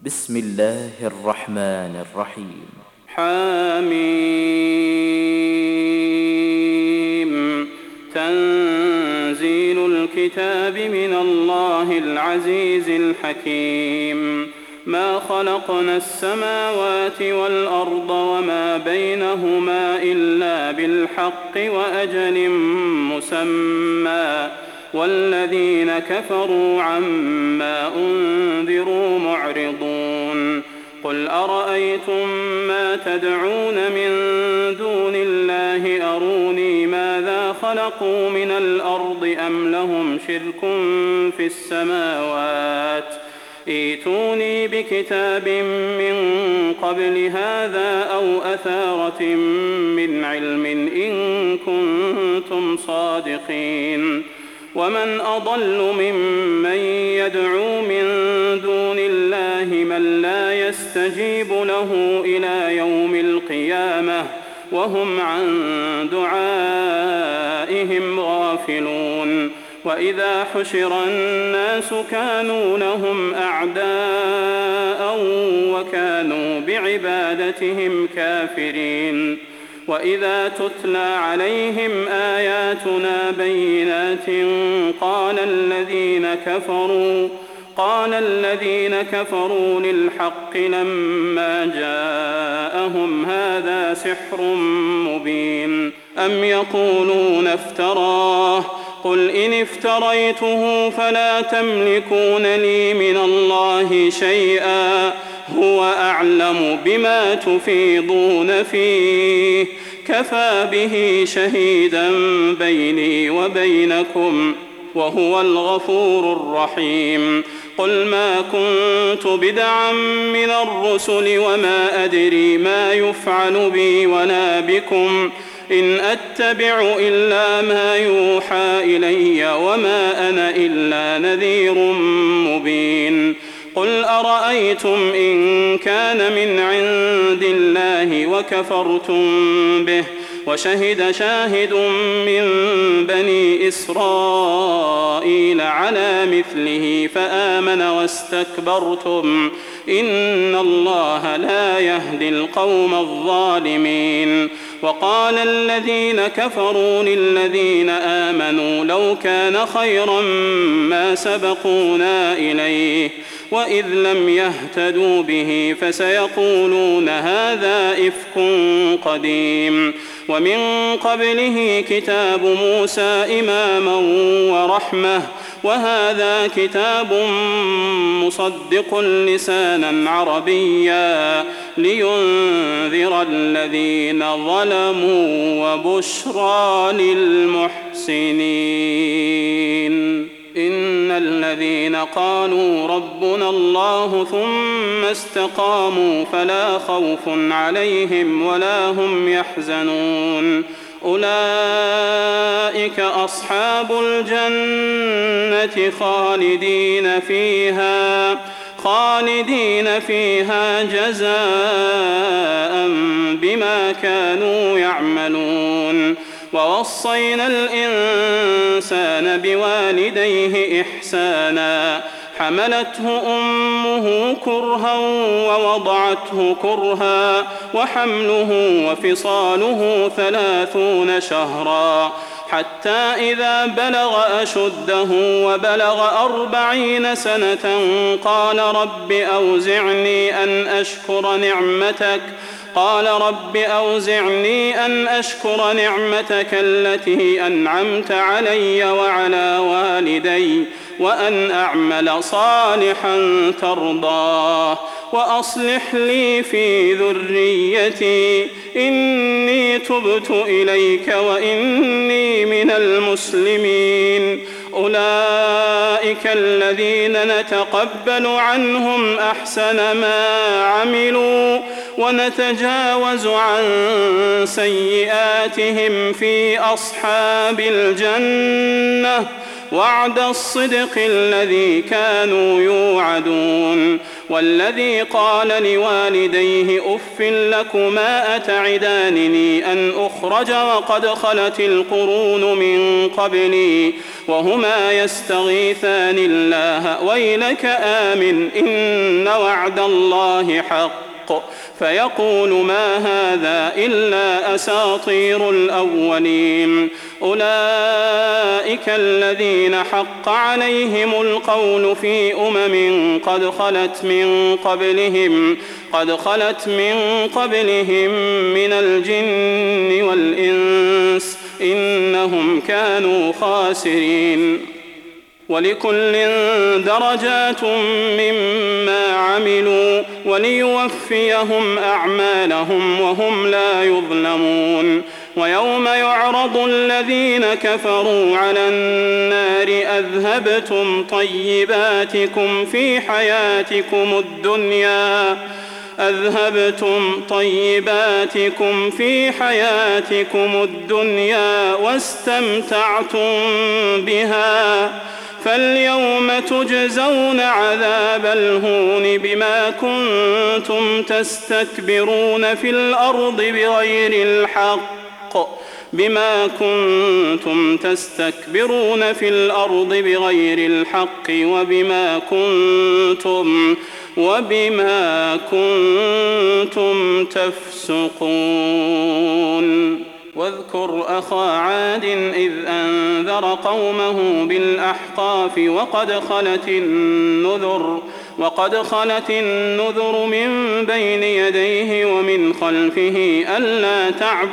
بسم الله الرحمن الرحيم. حميم. تنزيل الكتاب من الله العزيز الحكيم. ما خلقنا السماوات والأرض وما بينهما إلا بالحق وأجل مسمى، والذين كفروا عما أنذروا معرضون. قل أرأيتم ما تدعون من دون الله أروني ماذا خلقوا من الأرض أم لهم شرك في السماوات؟ ائتوني بكتاب من قبل هذا أو أثارة من علم إن كنتم صادقين. ومن أضل ممن يدعو من دون الله من لا يستجيب له إلى يوم القيامة وهم عن دعائهم غافلون. وإذا حشر الناس كانوا لهم أعداء وكانوا بعبادتهم كافرين. وإذا تتلى عليهم آياتنا بينات قال الذين كفروا للحق لما جاءهم هذا سحر مبين. أم يقولون افتراه؟ قل إن افتريته فلا تملكون لي من الله شيئا هو أعلم بما تفيضون فيه كفى به شهيدا بيني وبينكم وهو الغفور الرحيم. قل ما كنت بدعا من الرسل وما أدري ما يفعل بي ولا بكم إن أتبع إلا ما يوحى إلي وما أنا إلا نذير مبين. قل أرأيتم إن كان من عند الله وكفرتم به وشهد شاهد من بني إسرائيل على مثله فآمن واستكبرتم إن الله لا يهدي القوم الظالمين. وقال الذين كفروا للذين آمنوا لو كان خيرا ما سبقونا إليه وإذ لم يهتدوا به فسيقولون هذا إفك قديم. ومن قبله كتاب موسى إماما ورحمة وهذا كتاب مصدق لسانا عربيا لينذر الذين ظلموا وبشرى للمحسنين. إن الذين قالوا ربنا الله ثم استقاموا فلا خوف عليهم ولا هم يحزنون أولئك أصحاب الجنة خالدين فيها جزاء بما كانوا يعملون. ووصينا الإنسان بوالديه إحسانا حملته أمه كرها ووضعته كرها وحمله وفصاله 30 شهرا حتى إذا بلغ أشده وبلغ 40 سنة قال رب أوزعني أن أشكر نعمتك التي أنعمت علي وعلى والدي وأن أعمل صالحا ترضاه وأصلح لي في ذريتي إني تبت إليك وإني من المسلمين. أولئك الذين نتقبل عنهم أحسن ما عملوا ونتجاوز عن سيئاتهم في أصحاب الجنة وعد الصدق الذي كانوا يوعدون. والذي قال لوالديه أف لكما أتعدانني أن أخرج وقد خلت القرون من قبلي وهما يستغيثان الله ويلك آمن إن وعد الله حق فيقول ما هذا إلا أساطير الأولين. أولئك الذين حق عليهم القول في قد خلت من قبلهم من الجن والإنس إنهم كانوا خاسرين. ولكل درجات مما عملوا وليوفيهم أعمالهم وهم لا يظلمون. ويوم يعرض الذين كفروا على النار أذهبتم طيباتكم في حياتكم الدنيا واستمتعتم بها فاليوم تجزون عذاب الهون بما كنتم تستكبرون في الأرض بغير الحق وبما كنتم تفسقون. واذكر أخا عاد إذ أنذر قومه بالأحقاف وقد خلت النذر من بين يديه ومن خلفه ألا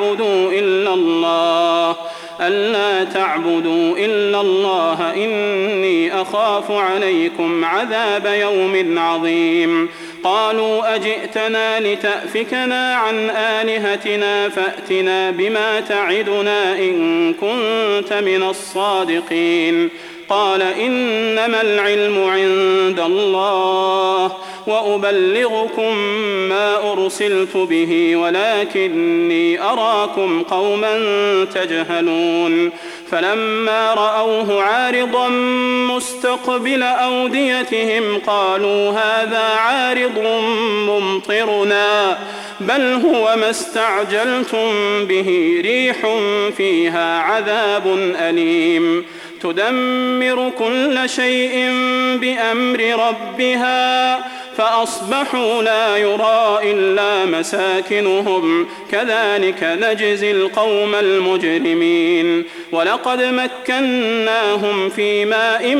تعبدوا إلا الله إني أخاف عليكم عذاب يوم عظيم. قالوا أجئتنا لتأفكنا عن آلهتنا فأتنا بما تعدنا إن كنت من الصادقين. قال إنما العلم عند الله وأبلغكم ما أرسلت به ولكني أراكم قوما تجهلون. فلما رأوه عارضا مستقبل أوديتهم قالوا هذا عارض ممطرنا بل هو ما استعجلتم به ريح فيها عذاب أليم تدمر كل شيء بأمر ربها فأصبحوا لا يرى إلا مساكنهم كذلك نجزي القوم المجرمين. ولقد مكناهم في ماء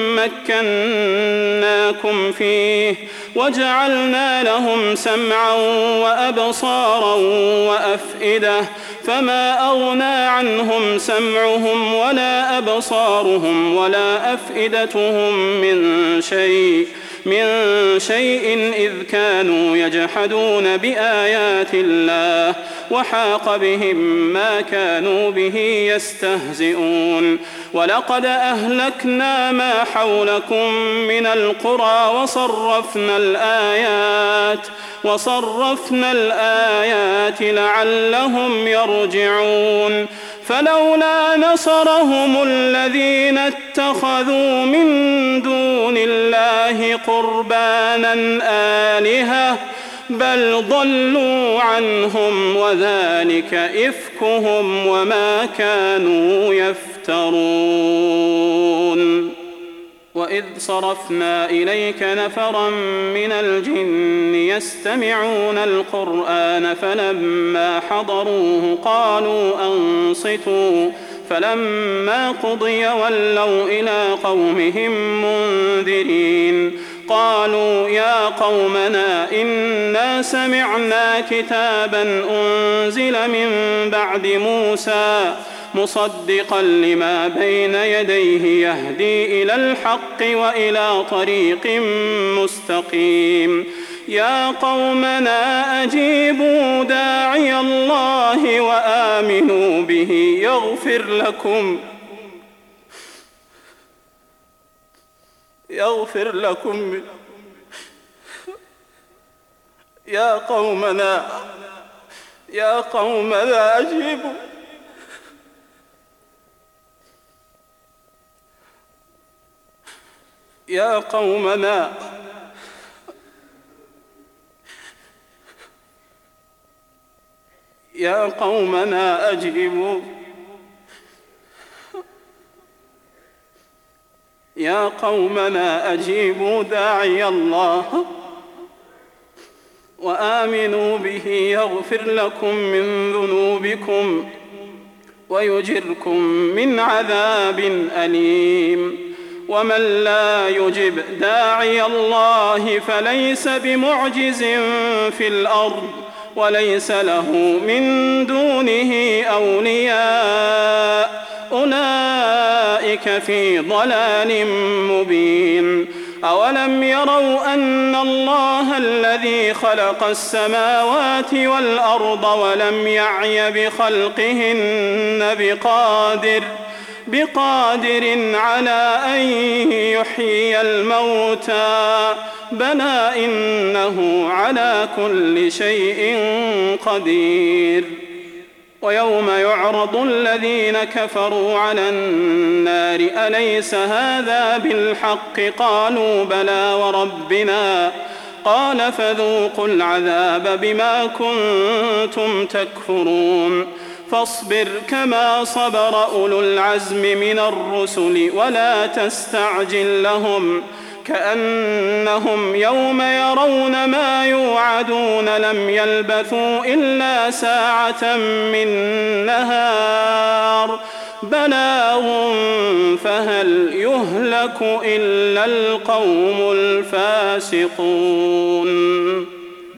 مكناكم فيه وجعلنا لهم سمعا وأبصارا وأفئدة فما أغنى عنهم سمعهم ولا أبصارهم ولا أفئدتهم من شيء إذ كانوا يجحدون بآيات الله وحاق بهم ما كانوا به يستهزئون. ولقد أهلكنا ما حولكم من القرى وصرفنا الآيات لعلهم يرجعون. فلولا نصرهم الذين اتخذوا من دون الله قربانا آلهة بل ضلوا عنهم وذلك إفكهم وما كانوا يفترون. وإذ صرفنا إليك نفرا من الجن يستمعون القرآن فلما حضروه قالوا أنصتوا فلما قضي ولوا إلى قومهم منذرين. قالوا يا قومنا إنا سمعنا كتابا أنزل من بعد موسى مصدقا لما بين يديه يهدي إلى الحق وإلى طريق مستقيم. يا قومنا أجيبوا داعي الله وآمنوا به يغفر لكم يا قومنا أجيبوا يا قومنا يا قومنا أجيبوا يا قومنا أجيبوا داعي الله وآمنوا به يغفر لكم من ذنوبكم ويجركم من عذاب أليم. ومن لا يجب داعي الله فليس بمعجز في الأرض وليس له من دونه أولياء أولئك في ضلال مبين. أولم يروا أن الله الذي خلق السماوات والأرض ولم يعي بخلقهن بقادر على أن يحيي الموتى بلى إنه على كل شيء قدير. ويوم يعرض الذين كفروا على النار أليس هذا بالحق قالوا بلى وربنا قال فذوقوا العذاب بما كنتم تكفرون. فاصبر كما صبر أولو العزم من الرسل ولا تستعجل لهم كأنهم يوم يرون ما يوعدون لم يلبثوا إلا ساعة من نهار بلاغ فهل يهلك إلا القوم الفاسقون.